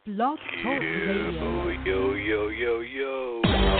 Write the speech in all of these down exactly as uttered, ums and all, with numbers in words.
Blog Talk Radio. Yo, yo, yo, yo.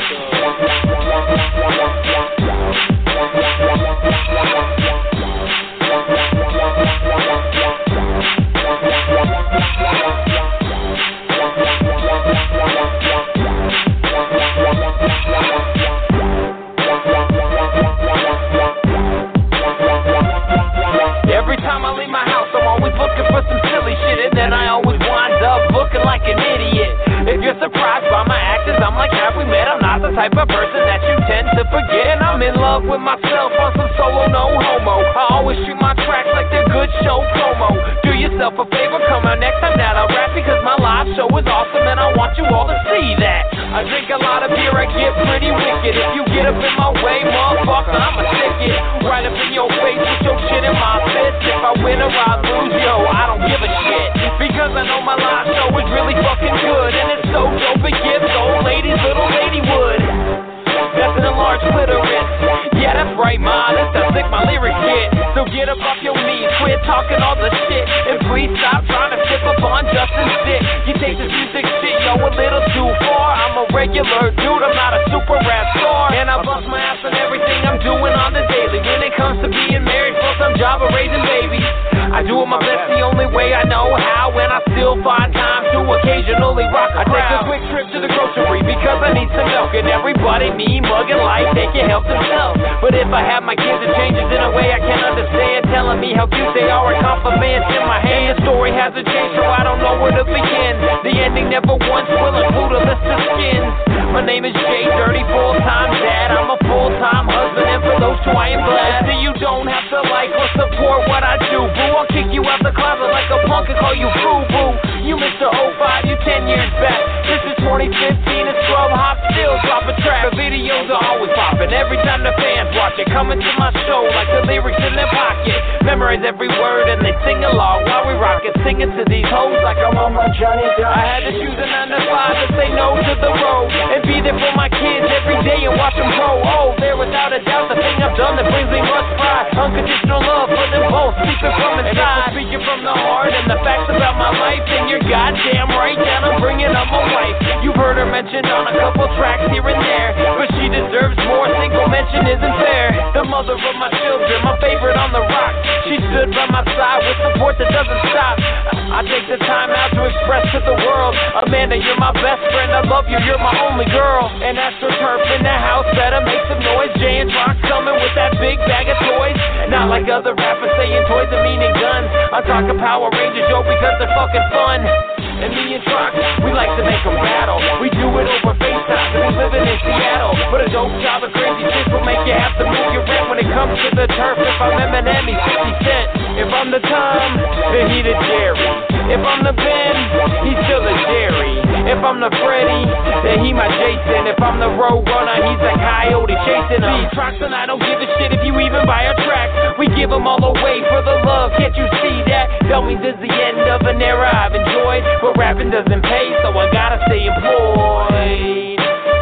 Every time I leave my house, I'm always looking for some silly shit, and then I always wind up looking like an idiot. If you're surprised by my actions, I'm like, have we met? I'm not the type of person that you tend to forget, and I'm in love with myself on some solo, no homo. I always treat my tracks like they're good show promo. Do yourself a favor, come out next time that I rap, because my live show is awesome, and I want you all to see that. I drink a lot of beer, I get pretty wicked. If you get up in my way, motherfucker, I'ma stick it right up in your face with your shit in my fist. If I win or I lose, yo, I don't give a shit, because I know my live show is really fucking good, and it's so dope it gives old ladies little lady wood. That's an enlarged clitoris. Yeah, that's right, ma, that's how sick my lyrics get. So get up off your knees, quit talking all the shit, and please stop trying to flip up on Justin's dick. You take this music shit, yo, a little too far. I'm a regular dude, I'm not a super rap star, and I bust my ass on everything I'm doing on the daily. When it comes to being married, plus I'm job of raising babies, I do it my best the only way I know how, and I still find time to occasionally rock a crowd. I take a quick trip to the grocery because I need some milk, and everybody me mugging like they can help themselves. But if I have my kids, it changes in a way I can't understand, telling me how cute they are and compliments in my hand. The story hasn't changed, so I don't know where to begin. The ending never once will include a list of skins. My name is Jay Dirty, full-time dad. I'm a full-time husband, and for those two I am glad. See, you don't have to like or support what I do, boo. I'll kick you out the closet like a punk and call you boo-boo. You Mister oh five, you ten years back. This is twenty fifteen, and Scrub Hop still drop a track. The videos are always popping every time the fans watch it. Coming to my show like the lyrics in their pocket. Memorize every word and they sing along while we rock it. Singing to these hoes like I'm on my Johnny Depp. I had to choose a nine to five to say no to the road and be there for my kids every day and watch them grow. Oh, they're without a doubt the thing I've done that brings me much pride. Unconditional love for them both, speaking from inside. And if I'm speaking from the heart and the facts about my life, then you're goddamn right that I'm bringing up my wife. You've heard her mentioned on a couple tracks here and there, but she deserves more. Single mention isn't fair. The mother of my children, my favorite on the rock. She stood by my side with support that doesn't stop. I take the time out to express to the world, Amanda, you're my best friend. I love you, you're my only girl. And Astro Turf in the house, better make some noise. Jay and Rock coming with that big bag of toys. Not like other rappers saying toys are meaning guns. I'm talking Power Rangers, yo, because they're fucking fun. And me and Trox, we like to make them battle. We do it over FaceTime, and we living in Seattle. But a dope job of crazy shit will make you have to move your rent when it comes to the turf. If I'm Eminem, he's fifty cent. If I'm the Tom, then he the Jerry. If I'm the Ben, he's still a Jerry. If I'm the Freddy, then he my Jason. If I'm the Road Runner, he's a coyote chasing him. See, Trox and I don't give a shit if you even buy our tracks. We give them all away for the love, can't you see that? That means it's the end of an era I've enjoyed, but rapping doesn't pay, so I gotta stay employed.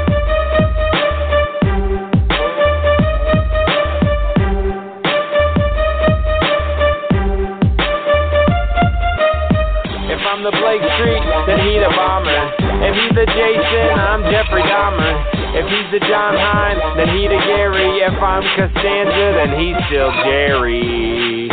If I'm the Blake Street, then he the Bomber. If he's the Jason, I'm Jeffrey Dahmer. If he's the John Hines, then he the Gary. If I'm Costanza, then he's still Jerry.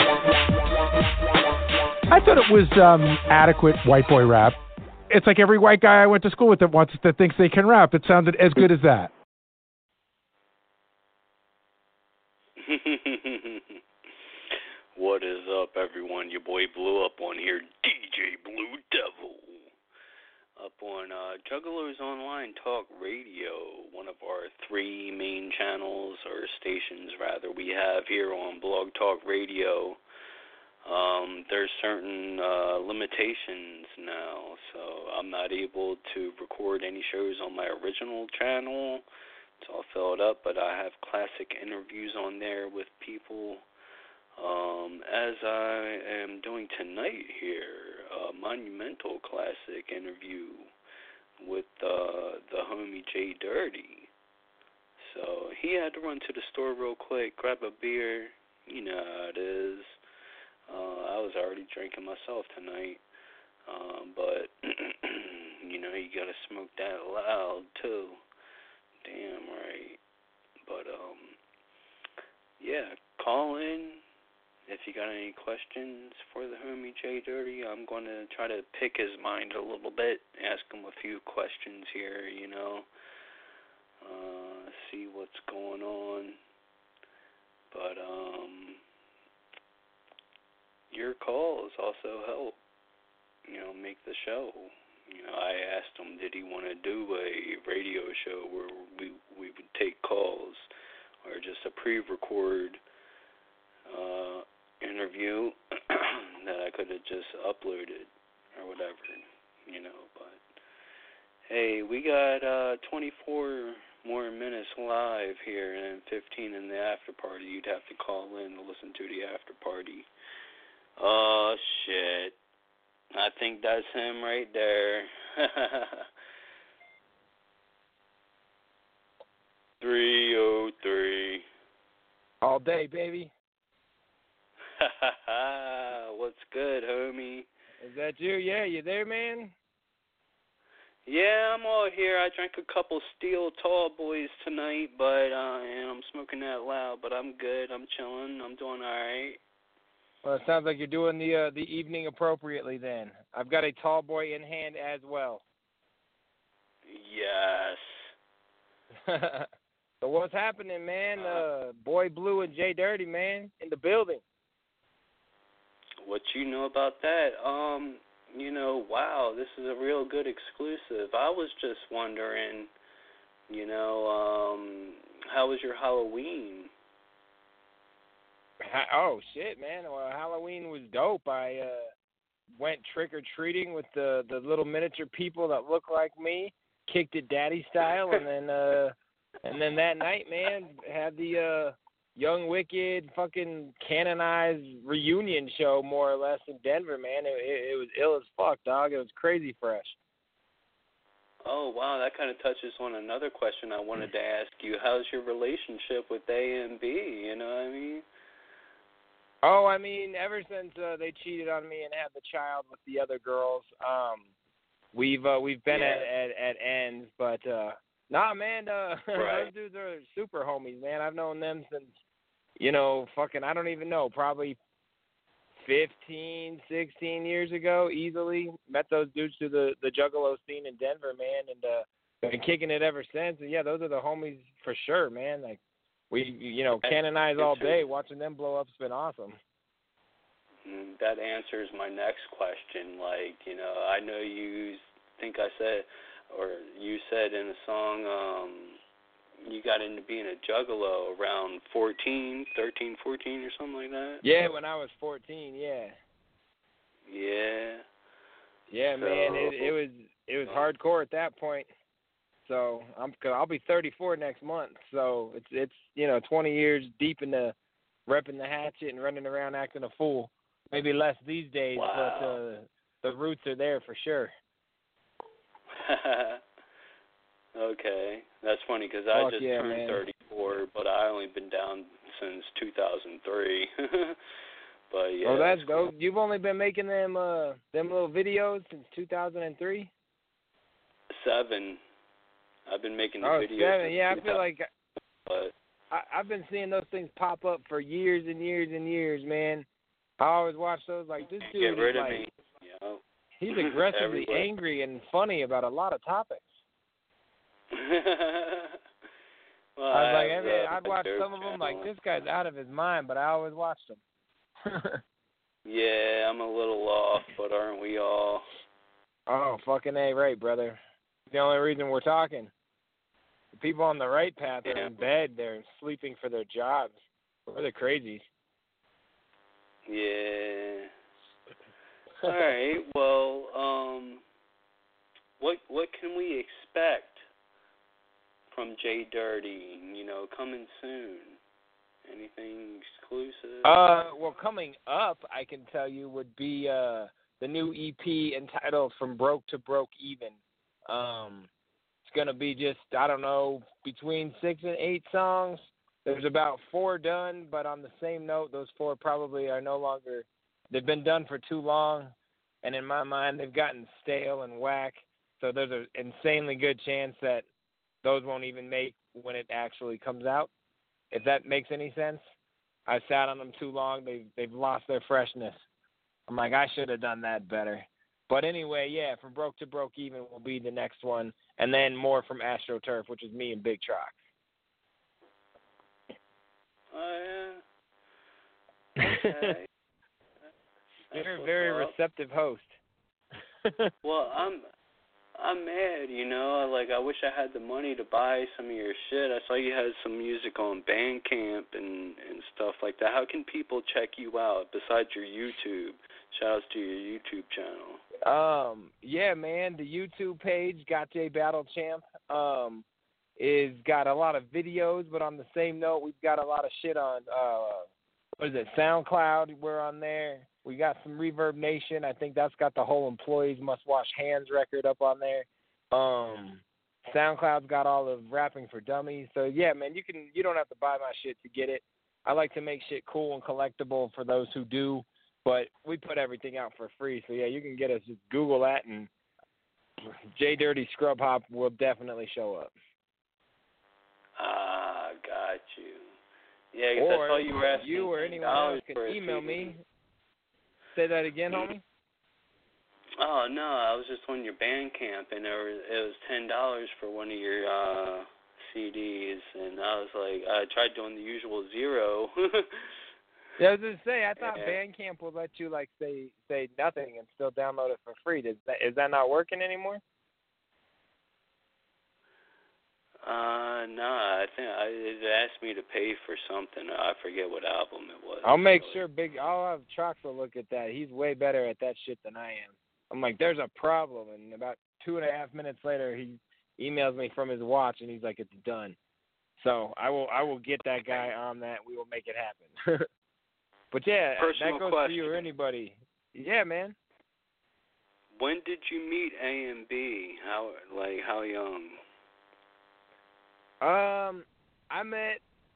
I thought it was um, adequate white boy rap. It's like every white guy I went to school with that wants that thinks they can rap. It sounded as good as that. What is up, everyone? Your boy Blue up on here, D J Blue Devil. Up on uh, Juggalos Online Talk Radio, one of our three main channels, or stations rather, we have here on Blog Talk Radio. Um, there's certain uh, limitations now, so I'm not able to record any shows on my original channel. It's all filled up, but I have classic interviews on there with people, um, as I am doing tonight here, a monumental classic interview with uh, the homie Jay Dirty. So he had to run to the store real quick, grab a beer. You know how it is. Uh, I was already drinking myself tonight, um, but know, you gotta smoke that loud too. Damn right. But um, yeah, call in if you got any questions for the homie J Dirty. I'm gonna try to pick his mind a little bit, ask him a few questions here. You know, uh, see what's going on. But um, your calls also help. You know, make the show. You know, I asked him, did he want to do a radio show where we we would take calls, or just a pre-record uh, interview that I could have just uploaded or whatever, you know. But hey, we got uh, twenty-four more minutes live here, and fifteen in the after party. You'd have to call in to listen to the after party. Oh shit. I think that's him right there. three oh three. All day, baby. What's good, homie? Is that you? Yeah, you there, man? Yeah, I'm all here. I drank a couple Steel Tall Boys tonight, but uh, and I'm smoking that loud, but I'm good. I'm chilling. I'm doing all right. Well, it sounds like you're doing the uh, the evening appropriately then. I've got a tall boy in hand as well. Yes. So what's happening, man? Uh, Boy Blue and J Dirty, man, in the building. What you know about that? Um, you know, wow, this is a real good exclusive. I was just wondering, you know, um, how was your Halloween? Oh shit, man! Well, Halloween was dope. I uh, went trick or treating with the the little miniature people that look like me, kicked it daddy style, and then uh, and then that night, man, had the uh, Young Wicked fucking canonized reunion show more or less in Denver, man. It, it, it was ill as fuck, dog. It was crazy fresh. Oh wow, that kind of touches on another question I wanted to ask you. How's your relationship with A and B? You know what I mean? Oh, I mean, ever since uh, they cheated on me and had the child with the other girls, um, we've uh, we've been yeah. at, at at ends. But uh, nah, man, uh, right. those dudes are super homies, man. I've known them since, you know, fucking I don't even know, probably fifteen, sixteen years ago, easily. Met those dudes through the the Juggalo scene in Denver, man, and uh, been kicking it ever since. And yeah, those are the homies for sure, man. Like. We, you know, canonize all day. Watching them blow up's been awesome. That answers my next question. Like, you know, I know you think I said, or you said in a song, um, you got into being a juggalo around fourteen, thirteen, fourteen, or something like that? Yeah, when I was fourteen, yeah. Yeah. Yeah, so, man, it, it was it was hardcore at that point. So I'm I'll be thirty-four next month. So it's it's you know twenty years deep into repping the hatchet and running around acting a fool. Maybe less these days, wow. but uh, the roots are there for sure. Okay, that's funny because I just yeah, turned man. thirty-four, but I only been down since two thousand three. But yeah. Oh, that's, that's dope. Cool. You've only been making them uh them little videos since two thousand three. Seven. I've been making the oh, videos. Seven. Yeah, I feel like but I, I've been seeing those things pop up for years and years and years, man. I always watch those like this dude get rid is of like me. Yeah. He's aggressively angry and funny about a lot of topics. well, I was I like, have, every, uh, I'd watch some of channel. them like this guy's out of his mind, but I always watched him. Yeah, I'm a little off, but aren't we all? Oh, fucking A right, brother. The only reason we're talking. The people on the right path are yeah. in bed. They're sleeping for their jobs. We're the crazies. Yeah. All right. Well, um, what what can we expect from J Dirty? You know, coming soon. Anything exclusive? Uh, well, coming up, I can tell you would be uh the new E P entitled "From Broke to Broke Even." Um, it's gonna be just I don't know between six and eight songs. There's about four done, but on the same note, those four probably are no longer. They've been done for too long, and in my mind, they've gotten stale and whack. So there's an insanely good chance that those won't even make when it actually comes out, if that makes any sense. I sat on them too long. They've, they've lost their freshness. I'm like, I should have done that better. But anyway, yeah, From Broke to Broke Even will be the next one. And then more from AstroTurf, which is me and Big Trox. Oh, yeah. Okay. You're a very receptive host. Well, I'm I'm mad, you know. Like, I wish I had the money to buy some of your shit. I saw you had some music on Bandcamp and, and stuff like that. How can people check you out besides your YouTube? Shout-outs to your YouTube channel. Um, yeah, man, the YouTube page, Got J Battle Champ, um, is got a lot of videos, but on the same note, we've got a lot of shit on, uh, what is it, SoundCloud, we're on there. We got some Reverb Nation. I think that's got the whole Employees Must Wash Hands record up on there. Um, SoundCloud's got all of Rapping for Dummies. So yeah, man, you can you don't have to buy my shit to get it. I like to make shit cool and collectible for those who do, but we put everything out for free. So yeah, you can get us. Just Google that, and J Dirty Scrub Hop will definitely show up. Ah, got you. Yeah, 'cause or I saw you were asking you or anyone else can email me. Say that again, homie. Oh no, I was just on your Bandcamp, and there was, it was ten dollars for one of your uh, C Ds, and I was like, I tried doing the usual zero. Yeah, I was gonna say, I thought yeah. Bandcamp would let you like say say nothing and still download it for free. Is that is that not working anymore? Uh, no, I think I, it asked me to pay for something. I forget what album it was. I'll make sure Big. I'll have Trox look at that. He's way better at that shit than I am. I'm like, there's a problem, and about two and a half minutes later, he emails me from his watch, and he's like, it's done. So I will, I will get that guy on that. We will make it happen. But yeah, Personal that goes question. for you or anybody. Yeah, man. When did you meet A and B? How, like, how young? Um, I met,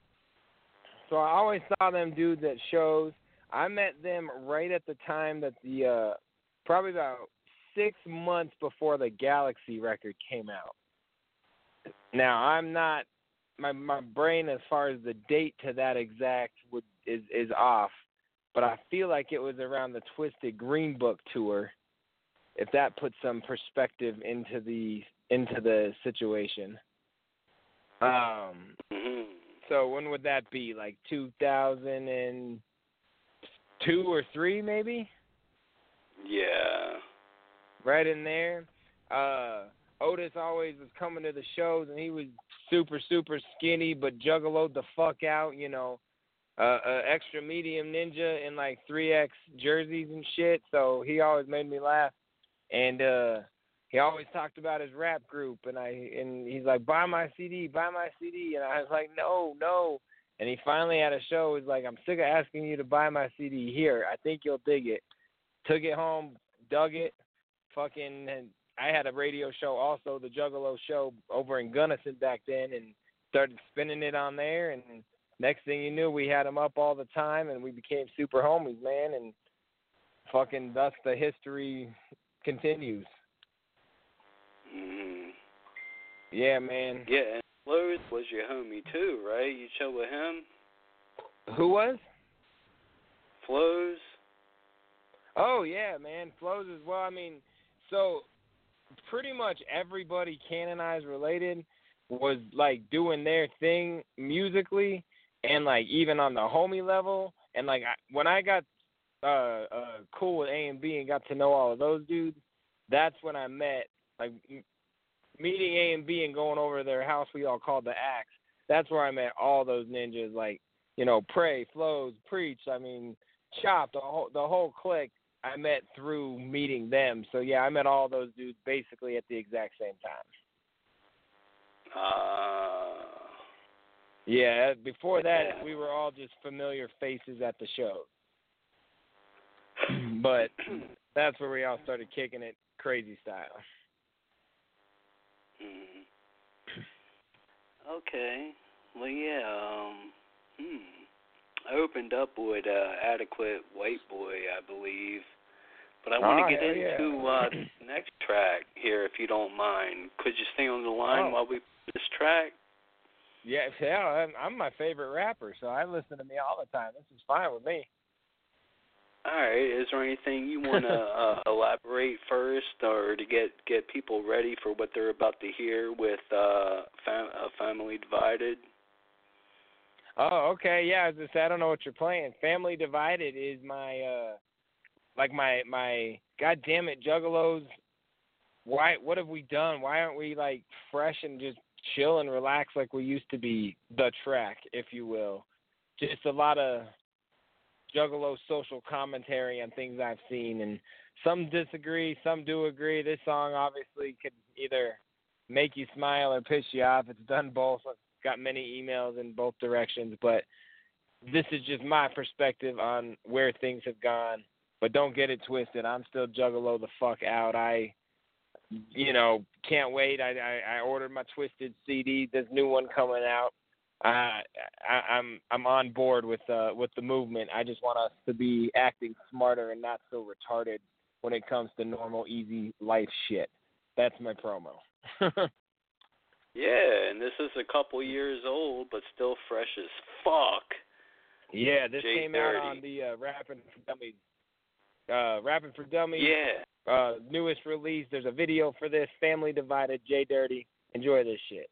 so I always saw them dudes at shows. I met them right at the time that the, uh, probably about six months before the Galaxy record came out. Now, I'm not, my my brain as far as the date to that exact would is, is off, but I feel like it was around the Twisted Green Book tour, if that puts some perspective into the into the situation. Um, mm-hmm. So when would that be? Like two thousand two or three, maybe? Yeah. Right in there. Uh, Otis always was coming to the shows, and he was super, super skinny, but juggaloed the fuck out, you know. Uh, uh, extra medium ninja in like three X jerseys and shit, so he always made me laugh. And, uh, he always talked about his rap group, and I and he's like, buy my C D, buy my C D. And I was like, no, no. And he finally at a show was like, I'm sick of asking you to buy my C D. Here, I think you'll dig it. Took it home, dug it. Fucking, and I had a radio show also, the Juggalo show over in Gunnison back then, and started spinning it on there. And next thing you knew, we had him up all the time, and we became super homies, man. And fucking thus the history continues. Mm-hmm. Yeah, man. Yeah, and Flores was your homie too, right? You chill with him? Who was? Flows? Oh, yeah, man. Flows as well. I mean, so pretty much everybody Canonized related was, like, doing their thing musically and, like, even on the homie level. And, like, I, when I got uh, uh, cool with A and B and got to know all of those dudes, that's when I met, like, meeting A and B and going over to their house we all called the Axe. That's where I met all those ninjas, like, you know, Prey, Flows, Preach, I mean, Chop, the whole, the whole clique I met through meeting them. So, yeah, I met all those dudes basically at the exact same time. Uh, yeah, before that, we were all just familiar faces at the show. But that's where we all started kicking it crazy style. Mm. Okay. Well, yeah. Um, hmm. I opened up with uh, Adequate White Boy, I believe, But I want Oh, to get hell into yeah. uh, the next track here, if you don't mind. Could you stay on the line Oh. while we play this track? Yeah, yeah, I'm, I'm my favorite rapper, so I listen to me all the time. This is fine with me. All right. Is there anything you want to uh, elaborate first, or to get, get people ready for what they're about to hear with uh, fam- uh, Family Divided? Oh, okay, yeah. As I said, I don't know what you're playing. Family Divided is my, uh, like my my. God damn it, Juggalos. Why? What have we done? Why aren't we like fresh and just chill and relax like we used to be? The track, if you will. Just a lot of Juggalo social commentary on things I've seen, and some disagree, some do agree. This song obviously could either make you smile or piss you off. It's done both. I've got many emails in both directions, but this is just my perspective on where things have gone. But don't get it twisted. I'm still Juggalo the fuck out. I, you know, can't wait. I I, I ordered my Twisted C D. There's a new one coming out. Uh, I, I'm I'm on board with uh, with the movement. I just want us to be acting smarter and not so retarded when it comes to normal, easy life shit. That's my promo. Yeah, and this is a couple years old, but still fresh as fuck. Yeah, this Jay came Dirty. out on the uh, Rapping for Dummies. Uh, Rapping for Dummies. Yeah. Uh, newest release. There's a video for this. Family Divided. Jay Dirty. Enjoy this shit.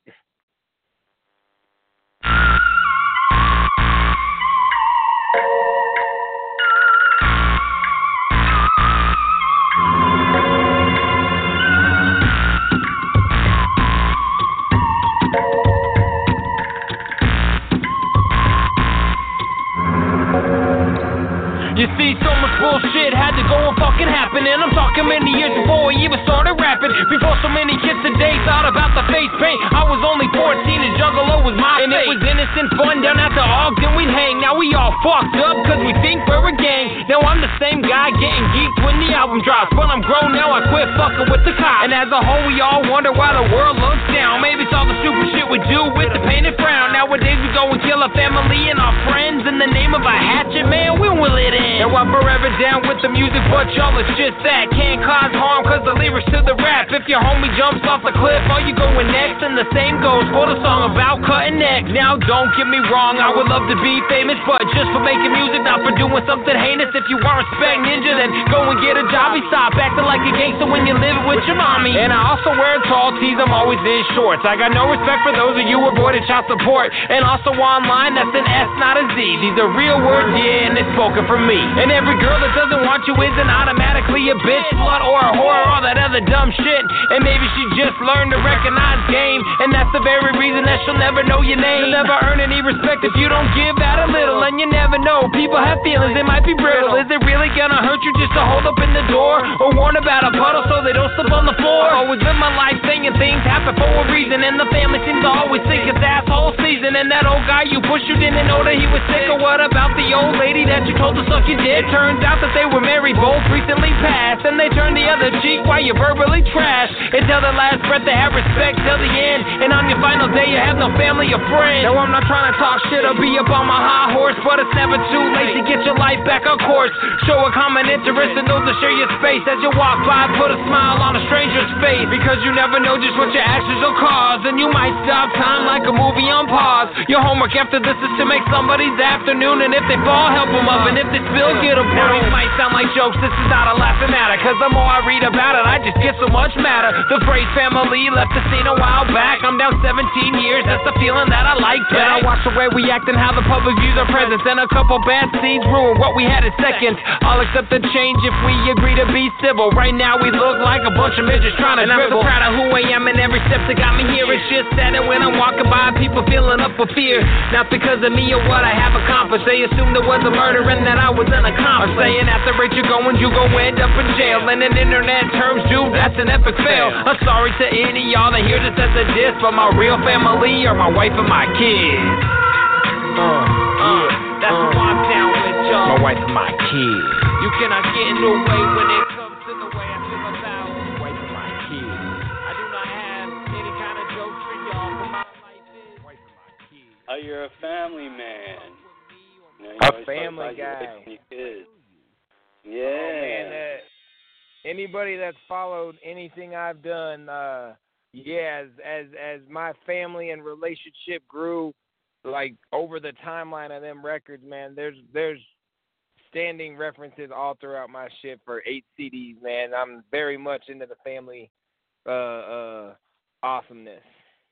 You see, so much bullshit had to go and fucking happen. And I'm talking many years before we even started rapping. Before so many kids today thought about the face paint. I was only fourteen and Juggalo was my and fate. And it was innocent fun down at the Ogden we'd hang. Now we all fucked up cause we think we're a gang. Now I'm the same guy getting geeked when the album drops. But I'm grown now, I quit fucking with the cops. And as a whole we all wonder why the world looks down. Maybe it's all the stupid shit we do with the painted frown. Nowadays we go and kill our family and our friends in the name of a hatchet, man, when will it end? Now I'm forever down with the music, but y'all it's just that. Can't cause harm cause the lyrics to the rap. If your homie jumps off the cliff, are you going next? And the same goes for the song about cutting necks. Now don't get me wrong, I would love to be famous, but just for making music, not for doing something heinous. If you want respect ninja, then go and get a job. Stop acting like a gangster when you live with your mommy. And I also wear tall tees, I'm always in shorts. I got no respect for those of you who avoided child support. And also online, that's an S, not a Z. These are real words, yeah, and it's spoken from me. And every girl that doesn't want you isn't automatically a bitch, slut, or a whore, or all that other dumb shit. And maybe she just learned to recognize game, and that's the very reason that she'll never know your name. You'll never earn any respect if you don't give out a little, and you never know. People have feelings, they might be brittle. Is it really gonna hurt you just to hold up in the door, or warn about a puddle so they don't slip on the floor? I always live my life saying things happen for a reason, and the family seems to always think it's asshole season. And that old guy you pushed, you didn't know that he was sick. Or what about the old lady that you told to suck your dick? It turns out that they were married, both recently passed, and they turned the other cheek while you verbally trash. Until their last breath they have respect till the end, and on your final day you have no family or friends. Now I'm not trying to talk shit or be up on my high horse, but it's never too late to get your life back on course. Show a common interest and those to share your space. As you walk by, put a smile on a stranger's face, because you never know just what your actions will cause, and you might stop time like a movie on pause. Your homework after this is to make somebody's afternoon, and if they fall, help them up, and if they spill, get them. Now these might sound like jokes, this is not a laughing matter, cause the more I read about it, I just get so much madder. The phrase family left the scene a while back. I'm down seventeen years, that's the feeling that I like back. And I watch the way we act and how the public views our presence, and a couple bad seeds ruin what we had in seconds. I'll accept the change if we agree to be civil. Right now we look like a bunch of midgets trying to and dribble. I'm so proud of who I am and every step that got me here. It's just that and when I'm walking by, people feeling up with fear, not because of me or what I have accomplished. They assumed there was a murder and that I was an accomplice. I'm saying at the rate you're going, you gon' end up in jail. And in internet terms, dude, that's an epic fail. I'm sorry to any y'all that hear this as a diss, but my real family are my wife and my kids. Uh, uh, that's uh, why I'm down with y'all. My wife and my kids. You cannot get in the way when it comes to the way I feel about my wife and my kids. I do not have any kind of jokes for y'all, but my life is wife and my kids. Oh, you're a family man. You know, a family guy. Kids. Yeah. Oh, man, uh, anybody that's followed anything I've done, uh, yeah, as, as as my family and relationship grew, like over the timeline of them records, man, there's there's standing references all throughout my shit for eight C Ds, man. I'm very much into the family uh, uh, awesomeness.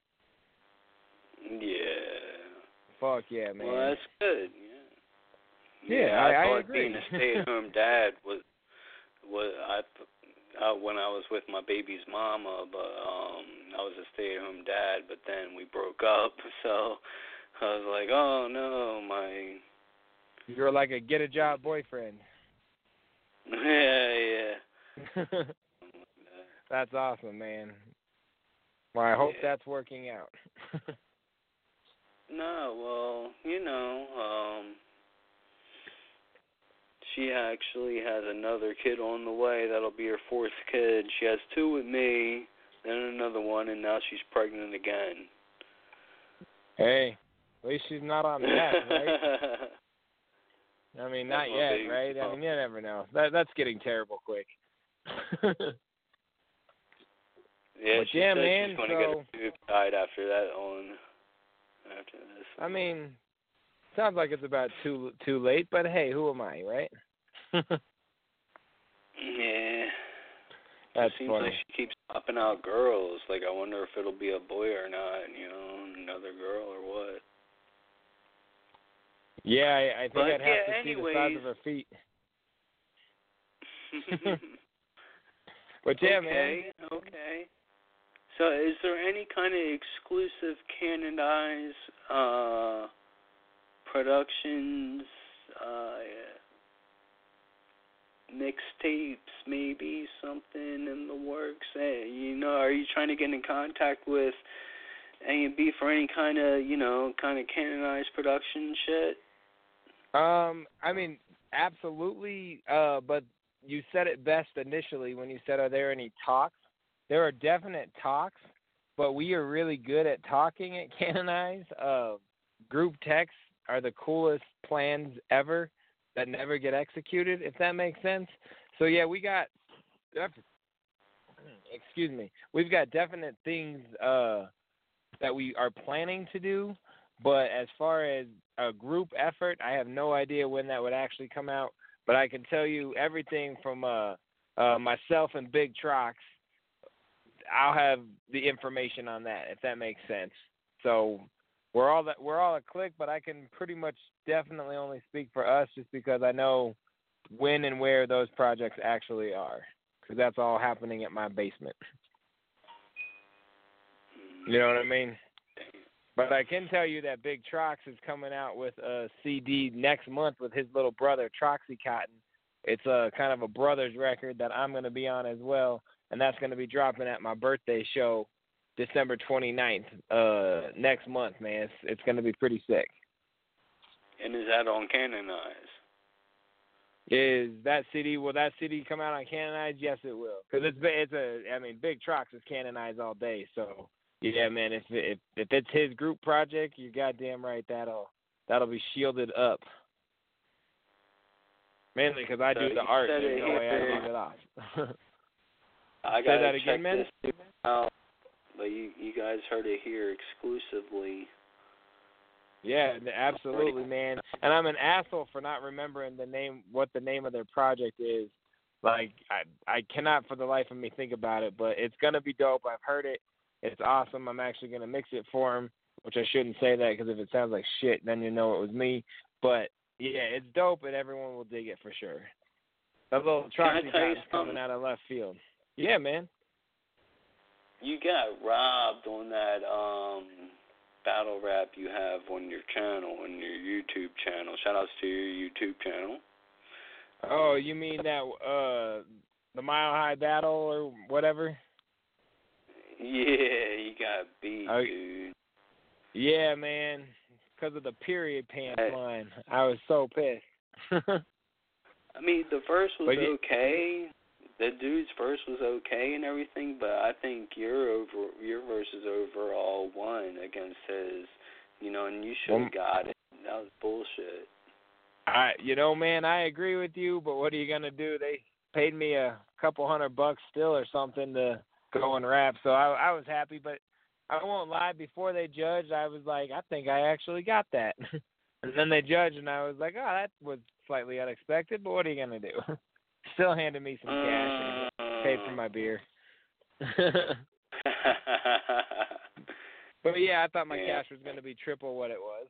Yeah. Fuck yeah, man. Well, that's good. Yeah. Yeah, yeah I, I, I thought agree. being a stay-at-home dad was was I uh, when I was with my baby's mama, but um, I was a stay-at-home dad. But then we broke up, so I was like, oh no, my. You're like a get-a-job boyfriend. Yeah, yeah. That's awesome, man. Well, I hope yeah. that's working out. No, well, you know, um, she actually has another kid on the way. That'll be her fourth kid. She has two with me, then another one, and now she's pregnant again. Hey, at least she's not on meth, right? I mean, not That's my yet, baby. right? I mean, you never know. That that's getting terrible quick. Yeah, But she yeah, said man, she's going to so- get a tube tied after that on, after this. I mean, sounds like it's about too too late, but hey, who am I, right? Yeah. That's it seems funny. like she keeps popping out girls. Like, I wonder if it'll be a boy or not, you know, another girl or what. Yeah, I, I think But, I'd have yeah, to see anyways. the size of her feet. But yeah, okay, man. Okay. So, is there any kind of exclusive canonized uh, productions, uh, mixtapes, maybe something in the works? Hey, you know, are you trying to get in contact with A and B for any kind of, you know, kind of canonized production shit? Um, I mean, absolutely. Uh, but you said it best initially when you said, "Are there any talks?" There are definite talks, but we are really good at talking at Canonize. Uh, group texts are the coolest plans ever that never get executed, if that makes sense. So yeah, we got. Excuse me. We've got definite things uh, that we are planning to do, but as far as a group effort, I have no idea when that would actually come out. But I can tell you everything from uh, uh, myself and Big Trox. I'll have the information on that, if that makes sense. So we're all that we're all a clique, but I can pretty much definitely only speak for us, just because I know when and where those projects actually are, because that's all happening at my basement. You know what I mean? But I can tell you that Big Trox is coming out with a C D next month with his little brother, Troxy Cotton. It's a kind of a brother's record that I'm going to be on as well, and that's going to be dropping at my birthday show December twenty-ninth, uh, next month, man. It's, it's going to be pretty sick. And is that on Canonize? Is that C D, will that C D come out on Canonize? Yes, it will. Because it's, it's a, I mean, Big Trox is Canonize all day, so... Yeah, man. If if if it's his group project, you're goddamn right. That'll that'll be shielded up. Mainly because I So do the you art. said There's it no way I here. leave it off. I Say gotta that check again, man. this out. But you you guys heard it here exclusively. Yeah, absolutely, man. And I'm an asshole for not remembering the name, what the name of their project is. Like I I cannot for the life of me think about it, but it's gonna be dope. I've heard it. It's awesome. I'm actually going to mix it for him, which I shouldn't say that because if it sounds like shit, then you know it was me. But, yeah, it's dope, and everyone will dig it for sure. That little Troxy guy is coming out of left field. Yeah, man. You got robbed on that um, battle rap you have on your channel, on your YouTube channel. Shout-outs to your YouTube channel. Oh, you mean that, uh, the Mile High Battle or whatever? Yeah, you got beat, oh, dude. Yeah, man. Because of the period pants hey. line. I was so pissed. I mean, the verse was but okay. The dude's verse was okay and everything, but I think your over your verse is overall won against his, you know, and you should have got it. That was bullshit. I, you know, man, I agree with you, but what are you gonna do? They paid me a couple hundred bucks still or something to go and rap. So I, I was happy, but I won't lie. Before they judged, I was like, I think I actually got that. And then they judged, and I was like, oh, that was slightly unexpected, but what are you going to do? Still handed me some cash and paid for my beer. But, yeah, I thought my yeah. cash was going to be triple what it was.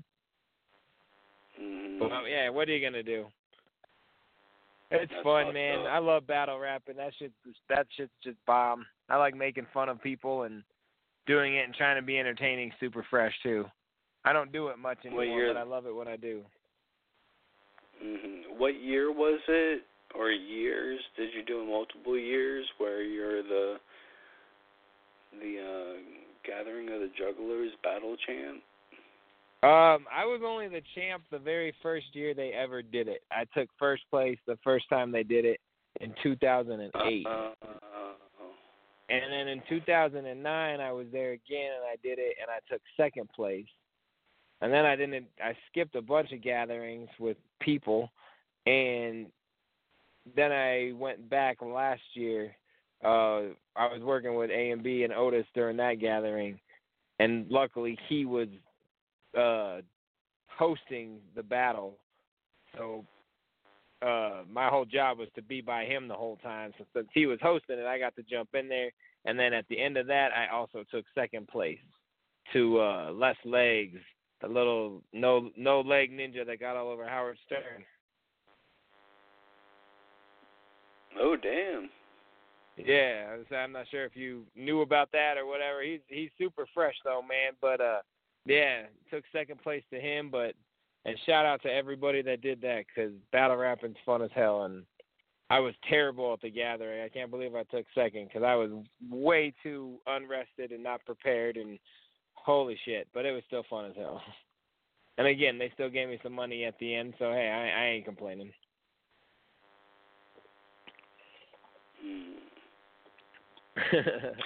Mm-hmm. But, yeah, what are you going to do? It's That's fun, man. up. I love battle rapping. That shit's, that shit's just bomb. I like making fun of people and doing it and trying to be entertaining super fresh, too. I don't do it much anymore, but I love it when I do. Mm-hmm. What year was it, or years? Did you do multiple years where you're the the uh, Gathering of the Jugglers battle champ? Um, I was only the champ the very first year they ever did it. I took first place the first time they did it in two thousand eight. Uh, and then in two thousand nine, I was there again, and I did it, and I took second place. And then I didn't. I skipped a bunch of gatherings with people, and then I went back last year. Uh, I was working with A and B and Otis during that gathering, and luckily he was uh, hosting the battle. So uh, my whole job was to be by him the whole time. So since he was hosting it, I got to jump in there. And then at the end of that, I also took second place to uh, Les Legs. The little no no leg ninja that got all over Howard Stern. Oh damn! Yeah, I'm not sure if you knew about that or whatever. He's he's super fresh though, man. But uh, yeah, took second place to him. But and shout out to everybody that did that because battle rapping's fun as hell. And I was terrible at the gathering. I can't believe I took second because I was way too unrested and not prepared and. Holy shit, but it was still fun as hell. And again, they still gave me some money at the end, so hey, I, I ain't complaining. Hmm.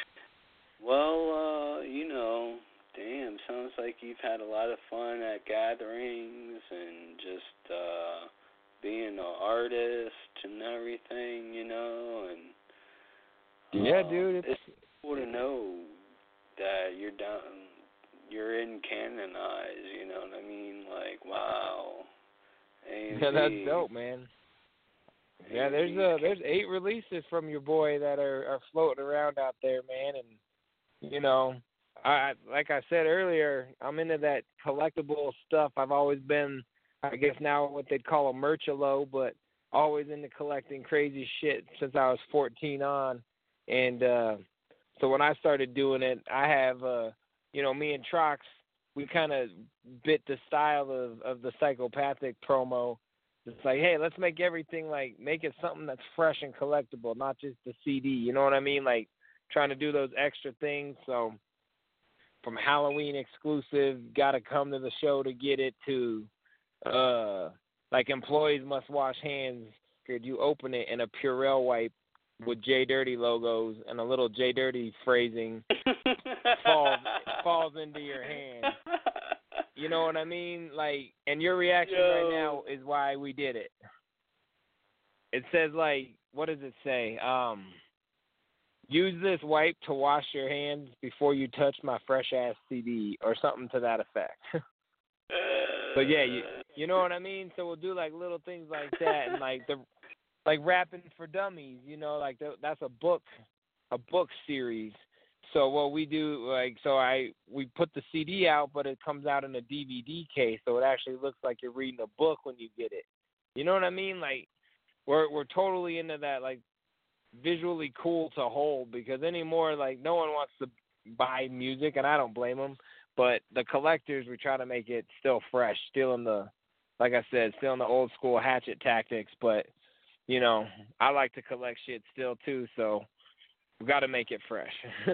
Well, uh, you know, damn, sounds like you've had a lot of fun at gatherings and just uh, being an artist and everything, you know, and uh, yeah, dude, it's, it's cool to know that you're down. You're in canonized, you know what I mean? Like, wow. A and B. Yeah, that's dope, man. Yeah, there's uh, there's eight releases from your boy that are, are floating around out there, man. And, you know, I like I said earlier, I'm into that collectible stuff. I've always been, I guess now what they'd call a merchalo, but always into collecting crazy shit since I was fourteen on. And uh, so when I started doing it, I have... Uh, You know, me and Trox, we kind of bit the style of, of the psychopathic promo. It's like, hey, let's make everything like, make it something that's fresh and collectible, not just the C D. You know what I mean? Like, trying to do those extra things. So, from Halloween exclusive, got to come to the show to get it, to, uh, like, employees must wash hands. Could you open it in a Purell wipe with J Dirty logos and a little J Dirty phrasing falls falls into your hand. You know what I mean? Like, and your reaction Yo. right now is why we did it. It says, like, what does it say? Um, use this wipe to wash your hands before you touch my fresh ass C D or something to that effect. So yeah, you you know what I mean? So we'll do like little things like that and like the like rapping for dummies, you know, like the, that's a book a book series. So what we do, like, so I we put the C D out, but it comes out in a D V D case, so it actually looks like you're reading a book when you get it. You know what I mean? Like, we're we're totally into that, like, visually cool to hold, because anymore, like, no one wants to buy music, and I don't blame them. But the collectors, we try to make it still fresh, still in the, like I said, still in the old school hatchet tactics. But, you know, I like to collect shit still too, so. We've got to make it fresh.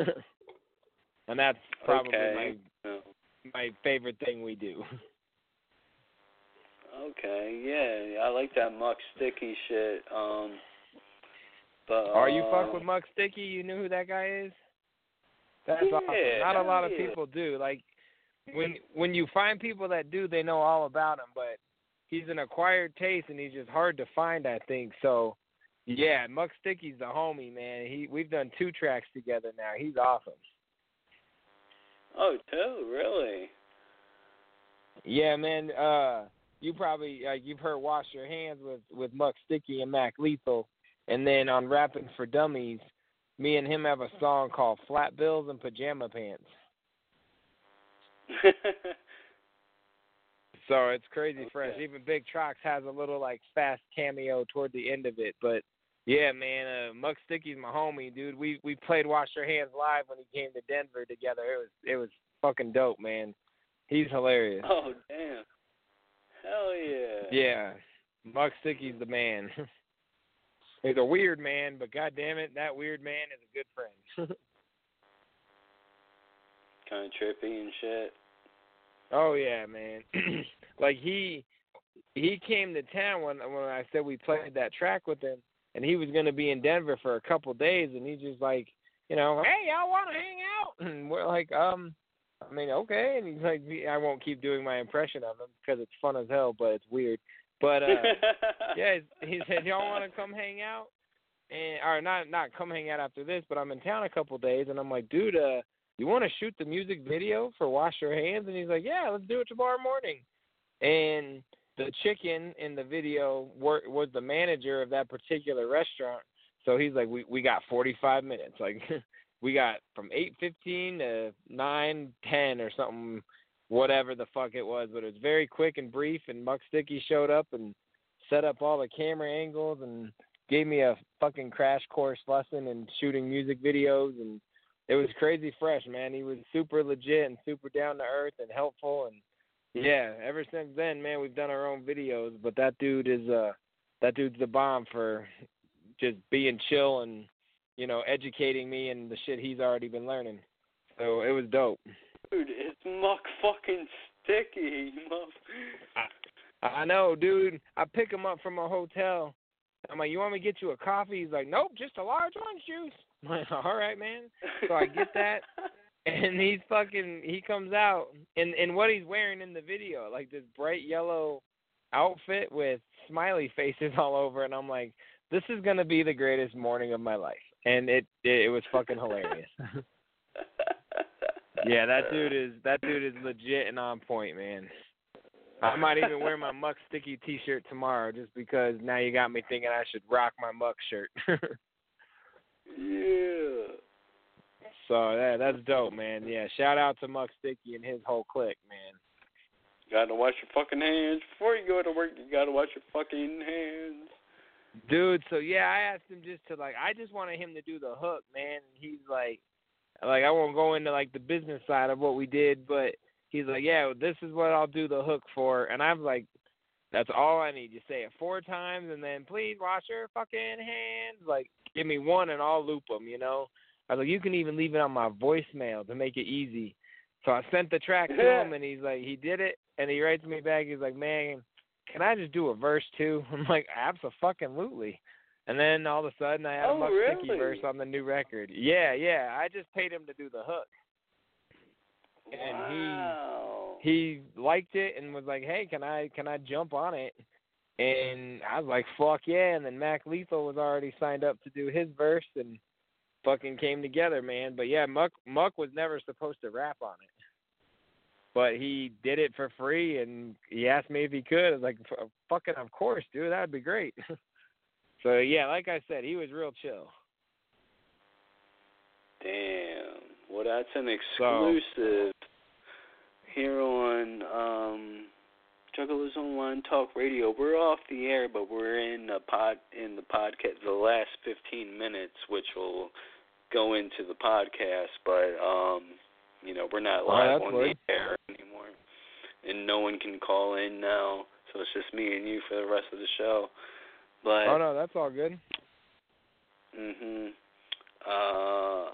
And that's probably okay. my my favorite thing we do. Okay, yeah, I like that Muck Sticky shit. Um, but Are you uh, fuck with Muck Sticky? You knew who that guy is? That's yeah, awesome. Not a lot of yeah. people do. Like, when when you find people that do, they know all about him. But he's an acquired taste, and he's just hard to find, I think. So Yeah, Muck Sticky's the homie, man. He we've done two tracks together now. He's awesome. Oh, two, really? Yeah, man. Uh, you probably like you've heard "Wash Your Hands" with with Muck Sticky and Mac Lethal, and then on Rapping for Dummies, me and him have a song called "Flat Bills and Pajama Pants." So it's crazy okay. fresh. Even Big Trox has a little like fast cameo toward the end of it. But yeah, man, uh, Muck Sticky's my homie, dude. We we played Wash Your Hands live when he came to Denver together. It was it was fucking dope, man. He's hilarious. Oh damn! Hell yeah! Yeah, Muck Sticky's the man. He's a weird man, but goddamn it, that weird man is a good friend. Kind of trippy and shit. Oh yeah, man. Like he he came to town when when I said we played that track with him, and he was gonna be in Denver for a couple days, and he's just like, you know, hey, y'all want to hang out? And we're like, um, I mean, okay. And he's like, I won't keep doing my impression of him because it's fun as hell, but it's weird. But uh, yeah, he said, y'all want to come hang out? And or not not come hang out after this, but I'm in town a couple days, and I'm like, dude, uh. you want to shoot the music video for Wash Your Hands? And he's like, yeah, let's do it tomorrow morning. And the chicken in the video wor- was the manager of that particular restaurant. So he's like, we, we got forty-five minutes. Like, we got from eight fifteen to nine ten or something, whatever the fuck it was. But it was very quick and brief, and Muck Sticky showed up and set up all the camera angles and gave me a fucking crash course lesson in shooting music videos, and it was crazy fresh, man. He was super legit and super down to earth and helpful, and yeah, ever since then, man, we've done our own videos. But that dude is uh, that dude's the bomb for just being chill and, you know, educating me and the shit he's already been learning. So it was dope. Dude, it's Muck fucking Sticky, muff. I, I know, dude. I pick him up from a hotel. I'm like, you want me to get you a coffee? He's like, nope, just a large orange juice. I'm like, all right, man. So I get that, and he's fucking, he comes out, and, and what he's wearing in the video, like this bright yellow outfit with smiley faces all over, and I'm like, this is going to be the greatest morning of my life. And it, it, it was fucking hilarious. Yeah, that dude is, that dude is legit and on point, man. I might even wear my Muck Sticky t-shirt tomorrow just because now you got me thinking I should rock my Muck shirt. Yeah. So yeah, that's dope, man. Yeah, shout out to Muck Sticky and his whole clique, man. Gotta wash your fucking hands. Before you go to work, you gotta wash your fucking hands. Dude, so yeah, I asked him just to, like, I just wanted him to do the hook, man. He's like, like, I won't go into, like, the business side of what we did, but he's like, yeah, this is what I'll do the hook for. And I'm like, that's all I need. You say it four times, and then please wash your fucking hands. Like, give me one, and I'll loop them, you know? I was like, you can even leave it on my voicemail to make it easy. So I sent the track to him, and he's like, he did it, and he writes me back. He's like, man, can I just do a verse too? I'm like, abso-fucking-lutely. And then all of a sudden, I had oh, a Muck really? Sticky verse on the new record. Yeah, yeah. I just paid him to do the hook. And wow. he he liked it and was like, hey, can I can I jump on it? And I was like, fuck yeah. And then Mac Lethal was already signed up to do his verse, and fucking came together, man. But yeah, Muck Muck was never supposed to rap on it, but he did it for free, and he asked me if he could. I was like, fucking of course, dude, that'd be great. So yeah, like I said, he was real chill. Damn. Well, that's an exclusive so, here on um, Juggalos Online Talk Radio. We're off the air, but we're in the pod in the podcast the last fifteen minutes, which will go into the podcast. But um, you know, we're not live oh, on weird. the air anymore, and no one can call in now. So it's just me and you for the rest of the show. But oh no, that's all good. Mhm. Uh.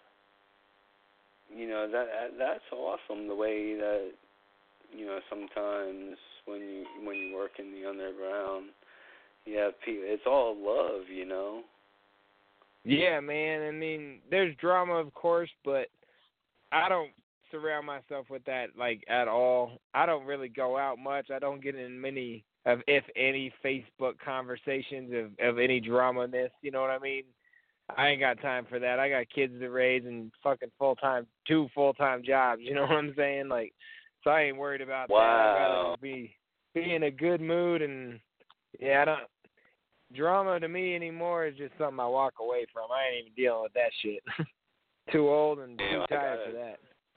You know, that that's awesome, the way that, you know, sometimes when you when you work in the underground, you have people, it's all love, you know? Yeah, man. I mean, there's drama, of course, but I don't surround myself with that, like, at all. I don't really go out much. I don't get in many of if any Facebook conversations of, of any drama in this. You know what I mean? I ain't got time for that. I got kids to raise and fucking full time, two full time jobs. You know what I'm saying? Like, so I ain't worried about wow. that. I'd rather just be be in a good mood and yeah, I don't. Drama to me anymore is just something I walk away from. I ain't even dealing with that shit. Too old and too Damn, tired gotta, for that.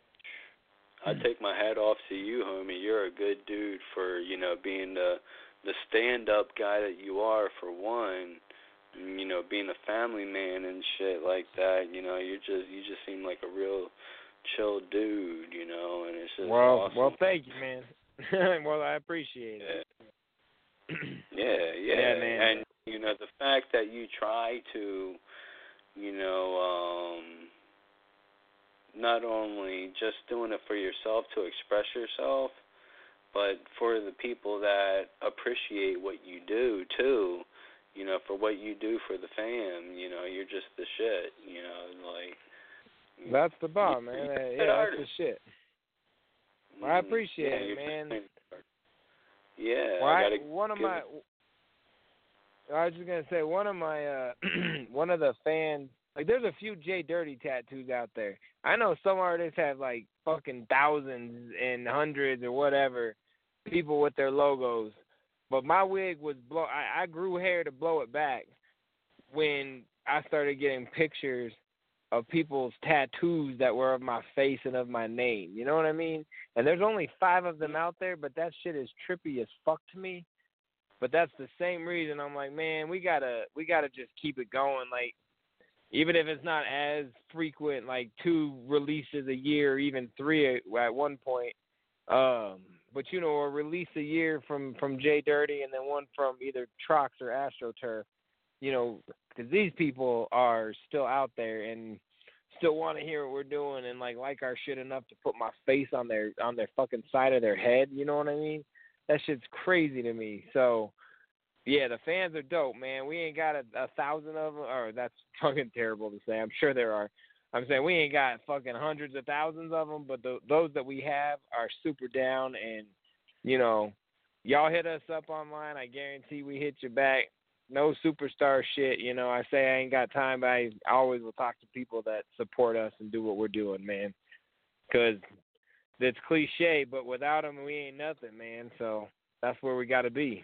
I take my hat off to you, homie. You're a good dude for, you know, being the the stand up guy that you are, for one. You know, being a family man and shit like that. You know, you just you just seem like a real chill dude. You know, and it's just well, awesome. well, thank you, man. Well, I appreciate yeah. it. Yeah, yeah, yeah, man. And you know, the fact that you try to, you know, um, not only just doing it for yourself to express yourself, but for the people that appreciate what you do too. You know, for what you do for the fam. You know, you're just the shit. You know, like. That's the bomb, man. Yeah, that's the shit. Well, I appreciate yeah, it, man. Yeah, well, I I, gotta one of my. I was just gonna say one of my uh, one of the fans. Like, there's a few J Dirty tattoos out there. I know some artists have like fucking thousands and hundreds or whatever people with their logos, but my wig was blow. I, I grew hair to blow it back when I started getting pictures of people's tattoos that were of my face and of my name. You know what I mean? And there's only five of them out there, but that shit is trippy as fuck to me. But that's the same reason I'm like, man, we gotta we gotta just keep it going. Like, even if it's not as frequent, like two releases a year, or even three at one point. Um, but you know, a release a year from from J Dirty, and then one from either Trox or AstroTurf. You know, because these people are still out there and still want to hear what we're doing and like like our shit enough to put my face on their on their fucking side of their head. You know what I mean? That shit's crazy to me. So, yeah, the fans are dope, man. We ain't got a, a thousand of them. Or that's fucking terrible to say. I'm sure there are. I'm saying we ain't got fucking hundreds of thousands of them, but the, those that we have are super down. And, you know, y'all hit us up online. I guarantee we hit you back. No superstar shit. You know, I say I ain't got time, but I always will talk to people that support us and do what we're doing, man. Because it's cliche, but without them, we ain't nothing, man. So that's where we got to be.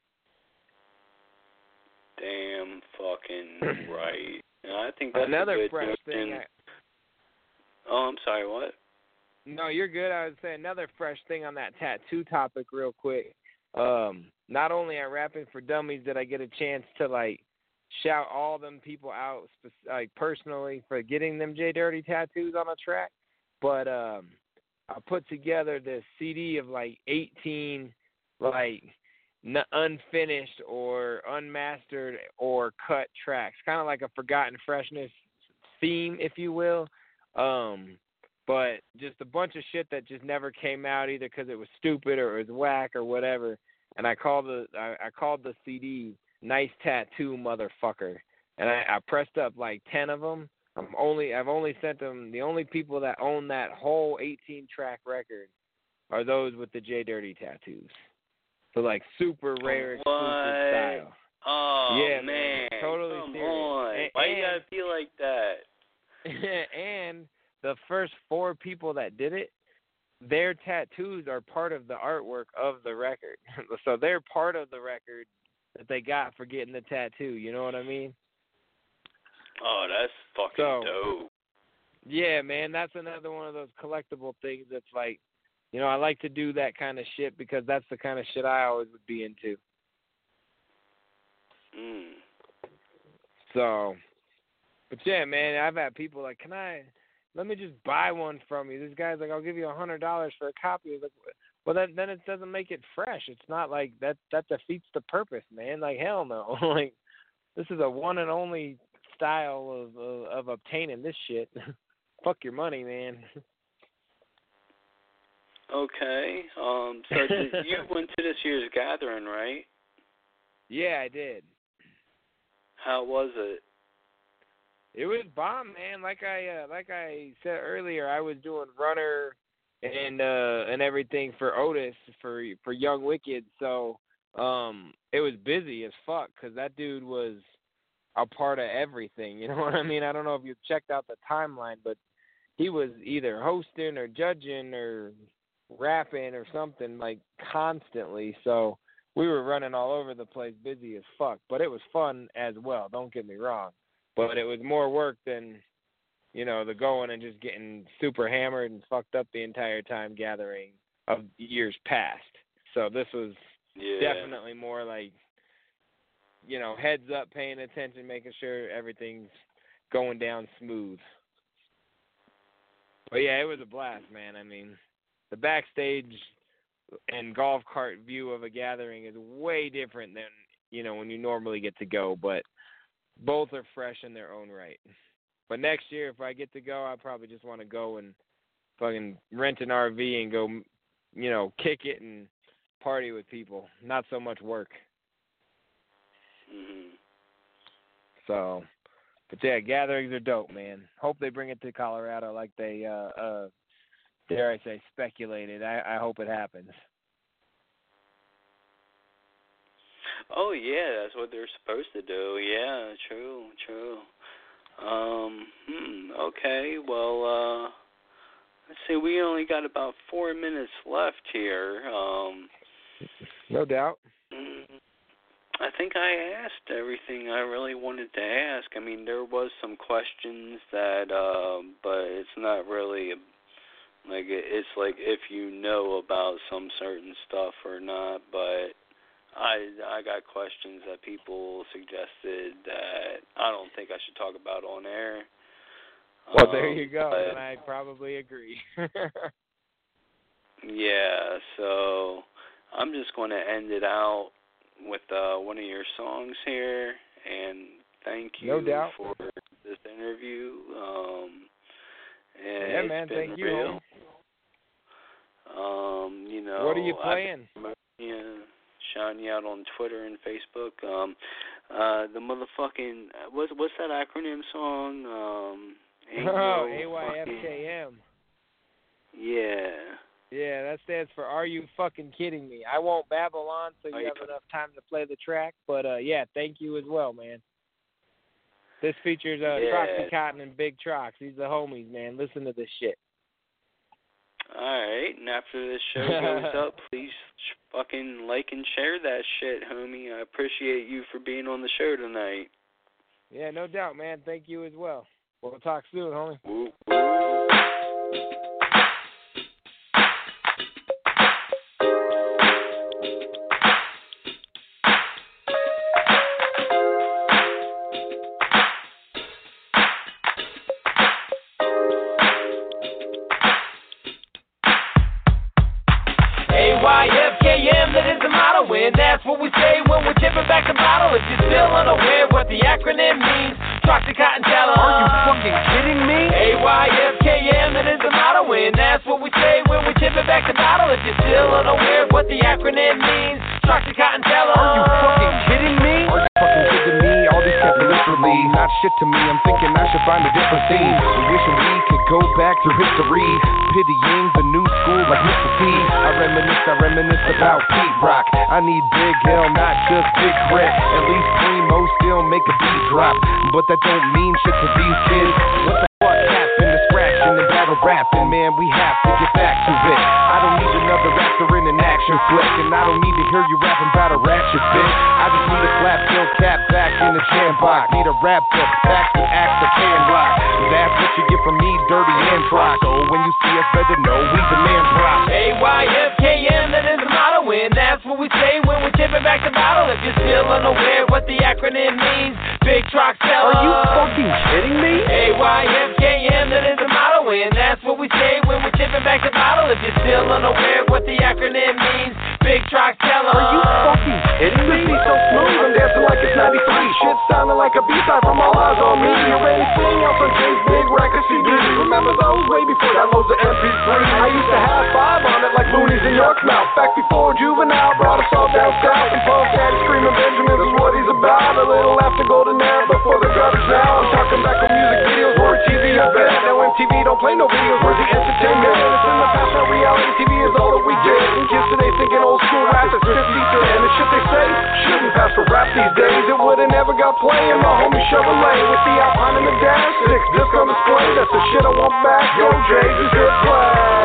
Damn fucking right. And I think that's another a good fresh notion. thing. I, oh, I'm sorry, what? No, you're good. I would say another fresh thing on that tattoo topic real quick. Um, not only at Rapping for Dummies did I get a chance to, like, shout all them people out, like, personally for getting them J Dirty tattoos on a track, but um, I put together this C D of like eighteen, like, n- unfinished or unmastered or cut tracks, kind of like a Forgotten Freshness theme, if you will. Um, but just a bunch of shit that just never came out either because it was stupid or it was whack or whatever. And I called the I, I called the C D "Nice Tattoo Motherfucker," and I, I pressed up like ten of them. I'm only I've only sent them. The only people that own that whole eighteen track record are those with the J Dirty tattoos. So like super rare exclusive what? style. Oh yeah, man, totally come serious. on. And, Why and, you gotta be like that? and the first four people that did it, their tattoos are part of the artwork of the record. So they're part of the record that they got for getting the tattoo. You know what I mean? Oh, that's fucking so, dope. Yeah, man, that's another one of those collectible things that's like, you know, I like to do that kind of shit because that's the kind of shit I always would be into. Mm. So, but yeah, man, I've had people like, can I, let me just buy one from you. This guy's like, I'll give you a hundred dollars for a copy. Like, well, then then it doesn't make it fresh. It's not like that. That defeats the purpose, man. Like, hell no. Like, this is a one and only style of of, of obtaining this shit. Fuck your money, man. Okay. Um. So did, you went to this year's gathering, right? Yeah, I did. How was it? It was bomb, man. Like I uh, like I said earlier, I was doing runner and uh, and everything for Otis for for Young Wicked. So um, it was busy as fuck because that dude was a part of everything. You know what I mean? I don't know if you've checked out the timeline, but he was either hosting or judging or rapping or something, like, constantly. So we were running all over the place, busy as fuck. But it was fun as well, don't get me wrong. But it was more work than, you know, the going and just getting super hammered and fucked up the entire time gathering of years past. So this was yeah. definitely more like, you know, heads up, paying attention, making sure everything's going down smooth. But, yeah, it was a blast, man. I mean, the backstage and golf cart view of a gathering is way different than, you know, when you normally get to go. But both are fresh in their own right. But next year, if I get to go, I probably just want to go and fucking rent an R V and go, you know, kick it and party with people. Not so much work. Mm-hmm. So, but yeah, gatherings are dope, man. Hope they bring it to Colorado like they, uh, uh, dare I say, speculated. I, I hope it happens. Oh, yeah, that's what they're supposed to do. Yeah, true, true. Um, hmm, okay, well, uh, let's see, we only got about four minutes left here. Um, no doubt. I think I asked everything I really wanted to ask. I mean, there was some questions that, uh, but it's not really, a, like, it's like if you know about some certain stuff or not, but I I got questions that people suggested that I don't think I should talk about on air. Well, um, there you go, but, and I probably agree. yeah, so I'm just going to end it out with uh, one of your songs here, and thank you no doubt. for this interview. Um, and yeah, it's man, been thank real. you. Um, you know, what are you playing? Yeah. Shouting you out on Twitter and Facebook. Um, uh, the motherfucking what's what's that acronym song? Um, oh, A Y F K M. Yeah. Yeah, that stands for Are You Fucking Kidding Me? I won't babble on so you Are have you enough time to play the track, but uh, yeah, thank you as well, man. This features uh, yeah. Troxy Cotton and Big Trox. These are the homies, man. Listen to this shit. All right, and after this show goes up, please fucking like and share that shit, homie. I appreciate you for being on the show tonight. Yeah, no doubt, man. Thank you as well. We'll talk soon, homie. Woo, woo. And that's what we say when we're tipping back the bottle. If you're still unaware what the acronym means, Troxy Cotton, tell 'em. Are you fucking kidding me? A Y F K M, that is the motto, and that's what we say when we're tipping back the bottle. If you're still unaware what the acronym means, Troxy Cotton, tell 'em. Are you fucking kidding me? Are you fucking kidding me? All these cats literally not shit to me. I'm thinking I should find a different theme. Wishing we could go back through history, pitying the new school like Mister T. I reminisce, I reminisce about Pete Rock. I need Big L, not just Big Crit. At least Primo still make a beat drop, but that don't mean shit to these kids. What the fuck happened to scratching and battle rapping? Man, we have to get back to it. I don't need another actor in an action flick, and I don't need to hear you rapping about a ratchet bitch. I just need a slap still cap back in the jam box. Need a rap book back to acts I can rock. That's what you get from me, dirty and rock. So when you see us, better know we the man drop. A Y F K M, that is the motto, and that's what we say when we're tipping back the bottle. If you're still unaware what the acronym means, Big Trox, tell 'em. Are you fucking kidding me? A Y F K M, that is the motto, and that's what we say when we're tipping back the bottle. If you're still unaware what the acronym means, Big Trox, tell 'em. Are you fucking kidding me? This beat so smooth, I'm dancing like it's ninety-three. Shit sounding like a B-side from All Eyes on Me. You ready to sing out some James Big record C D? Remember those way before that loads of M P three? I used to have five on it like loonies in York's mouth. Back before Juvenile brought us all down south. And Puff Daddy screaming Benjamins is what he's about. A little after golden era before the garbage now. I'm talking back on music videos where T V is bad. Now M T V don't play no videos, where's the entertainment? It's in the past, now reality T V is all that we get. And kids today thinking old school rap rap is fifty to and the shit they say shouldn't pass for rap these days. It would've never got played in my homie Chevrolet with the Alpine in the dash, six disc on display. That's the shit I want back. Yo, Jay, just hit play.